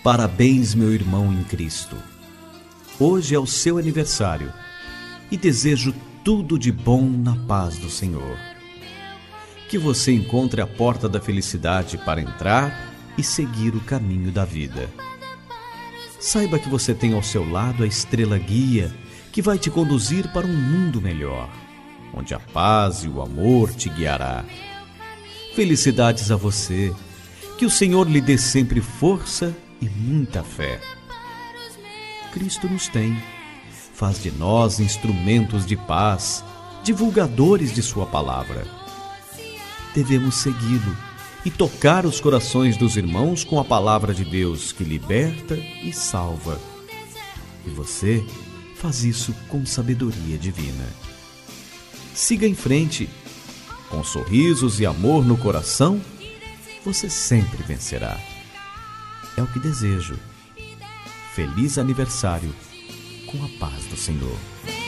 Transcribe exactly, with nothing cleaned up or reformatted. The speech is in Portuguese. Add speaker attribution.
Speaker 1: Parabéns, meu irmão em Cristo. Hoje é o seu aniversário e desejo tudo de bom na paz do Senhor. Que você encontre a porta da felicidade para entrar e seguir o caminho da vida. Saiba que você tem ao seu lado a estrela guia que vai te conduzir para um mundo melhor, onde a paz e o amor te guiará. Felicidades a você, que o Senhor lhe dê sempre força e muita fé. Cristo nos tem, faz de nós instrumentos de paz, divulgadores de sua palavra. Devemos segui-lo e tocar os corações dos irmãos com a palavra de Deus que liberta e salva. E você faz isso com sabedoria divina. Siga em frente. Com sorrisos e amor no coração, você sempre vencerá. É o que desejo. Feliz aniversário com a paz do Senhor.